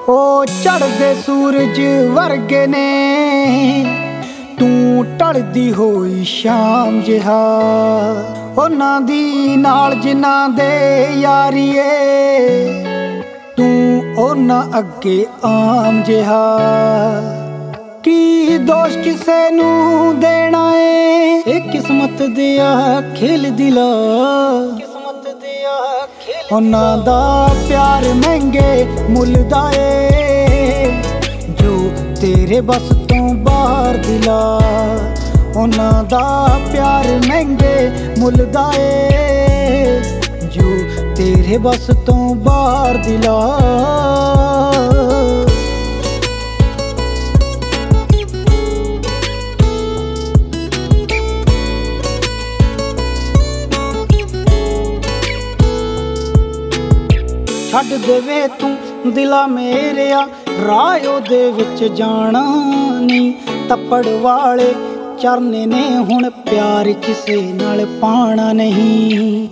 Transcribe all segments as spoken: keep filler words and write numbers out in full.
ਉਹ ਚੜ੍ਹਦੇ ਸੂਰਜ ਵਰਗੇ ਨੇ ਤੂੰ ਢਲਦੀ ਹੋਈ ਸ਼ਾਮ ਜਿਹਾ, ਉਹਨਾਂ ਦੀ ਨਾਲ ਜਿਨ੍ਹਾਂ ਦੇ ਯਾਰੀਏ ਤੂੰ ਉਹਨਾਂ ਅੱਗੇ ਆਮ ਜਿਹਾ। ਕੀ ਦੋਸ਼ ਕਿਸੇ ਨੂੰ ਦੇਣਾ ਏ, ਇਹ ਕਿਸਮਤ ਦਿਆ ਖੇਲ ਦਿਲਾ, ਕਿਸਮਤ ਦਿਆ ਖੇਲ। ਉਹਨਾਂ ਦਾ ਪਿਆਰ ਮਹਿੰਗੇ ਮੁੱਲ ਦਾ ਏ ਜੋ ਤੇਰੇ ਬਸ ਤੋਂ ਬਾਹਰ ਦਿਲਾ, ਉਹਨਾਂ ਦਾ ਪਿਆਰ ਮਹਿੰਗੇ ਮੁੱਲ ਦਾ ਏ ਜੋ ਤੇਰੇ ਬਸ ਤੋਂ ਬਾਹਰ ਦਿਲਾ। ਛੱਡ ਦੇਵੇ ਤੂੰ ਦਿਲਾ ਮੇਰਿਆ ਰਾਹ ਉਹਦੇ ਵਿੱਚ ਜਾਣਾ ਨਹੀਂ, ਤੱਪੜ ਵਾਲੇ ਚਰਨੇ ਨੇ ਹੁਣ ਪਿਆਰ ਕਿਸੇ ਨਾਲ ਪਾਣਾ ਨਹੀਂ।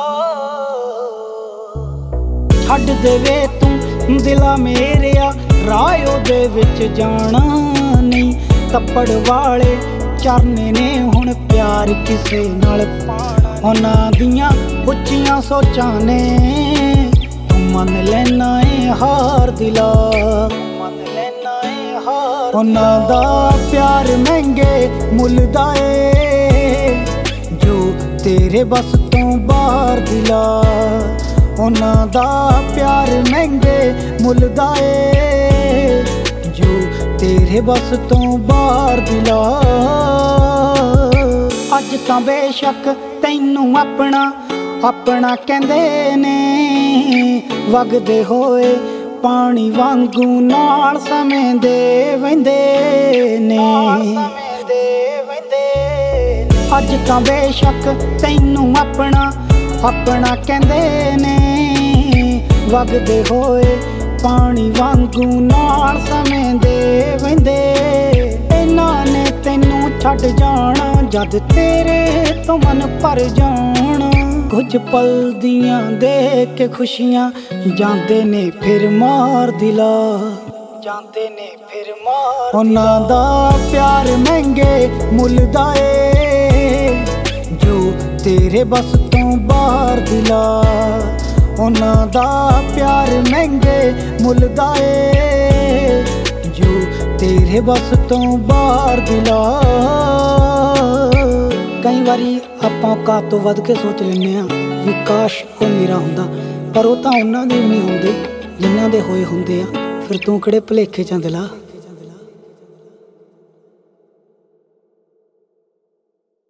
ਛੱਡ ਦੇਵੇ ਤੂੰ ਦਿਲਾ ਮੇਰਿਆ ਰਾਹ ਉਹਦੇ ਵਿੱਚ ਜਾਣਾ ਨਹੀਂ, ਤੱਪੜ ਵਾਲੇ ਚਰਨੇ ਨੇ ਹੁਣ ਪਿਆਰ ਕਿਸੇ ਨਾਲ ਪਾਣਾ। ਉਹਨਾਂ ਦੀਆਂ ਉੱਚੀਆਂ ਸੋਚਾਂ ਨੇ ਮੰਨ ਲੈਣਾ ਏ ਹਾਰ ਦਿਲਾ, ਮੰਨ ਲੈਣਾ ਏ ਹਾਰ। ਉਹਨਾਂ ਦਾ ਪਿਆਰ ਮਹਿੰਗੇ ਮੁੱਲ ਦਾ ਏ ਜੋ ਤੇਰੇ ਬਸ ਤੋਂ ਬਾਹਰ ਦਿਲਾ, ਉਹਨਾਂ ਦਾ ਪਿਆਰ ਮਹਿੰਗੇ ਮੁੱਲ ਦਾ ਏ ਜੋ ਤੇਰੇ ਬਸ ਤੋਂ ਬਾਹਰ ਦਿਲਾ। ਅੱਜ ਤਾਂ ਬੇਸ਼ੱਕ ਤੈਨੂੰ ਆਪਣਾ ਆਪਣਾ ਕਹਿੰਦੇ ਨੇ, ਵਗਦੇ ਹੋਏ ਪਾਣੀ ਵਾਂਗੂ ਨਾਲ ਸਮੇਂ ਦੇ ਵਹਿੰਦੇ ਨੇ। ਅੱਜ ਤਾਂ ਬੇਸ਼ੱਕ ਤੈਨੂੰ ਆਪਣਾ ਆਪਣਾ ਕਹਿੰਦੇ ਨੇ, ਵਗਦੇ ਹੋਏ ਪਾਣੀ ਵਾਂਗੂ ਨਾਲ ਸਮੇਂ ਦੇ ਵਹਿੰਦੇ। ਇਹਨਾਂ ਨੇ ਤੈਨੂੰ ਛੱਡ ਜਾਣਾ ਜਦ ਤੇਰੇ ਤੋਂ ਮਨ ਭਰ ਜਾਣਾ, ਕੁਝ ਪਲ ਦੀਆਂ ਦੇਖ ਕੇ ਖੁਸ਼ੀਆਂ ਜਾਂਦੇ ਨੇ ਫਿਰ ਮਾਰ ਦਿਲਾ, ਜਾਂਦੇ ਨੇ ਫਿਰ ਮਾਰ। ਉਹਨਾਂ ਦਾ ਪਿਆਰ ਮਹਿੰਗੇ ਮੁੱਲ ਦਾ ਏ ਜੋ ਤੇਰੇ ਬਸ ਤੋਂ ਬਾਹਰ ਦਿਲਾ, ਉਹਨਾਂ ਦਾ ਪਿਆਰ ਮਹਿੰਗੇ ਮੁੱਲ ਦਾ ਏ ਜੋ ਤੇਰੇ ਬਸ ਤੋਂ ਬਾਹਰ ਦਿਲਾ। ਕਈ ਵਾਰੀ ਆਪਾਂ ਔਕਾਤ ਤੋਂ ਵੱਧ ਕੇ ਸੋਚ ਲੈਂਦੇ ਹਾਂ ਵੀ ਕਾਸ਼ ਉਹ ਮੇਰਾ ਹੁੰਦਾ, ਪਰ ਉਹ ਤਾਂ ਉਹਨਾਂ ਦੇ ਵੀ ਨਹੀਂ ਹੁੰਦੇ ਜਿਨ੍ਹਾਂ ਦੇ ਹੋਏ ਹੁੰਦੇ ਆ। ਫਿਰ ਤੂੰ ਕਿਹੜੇ ਭੁਲੇਖੇ ਚ ਦਿਲਾ।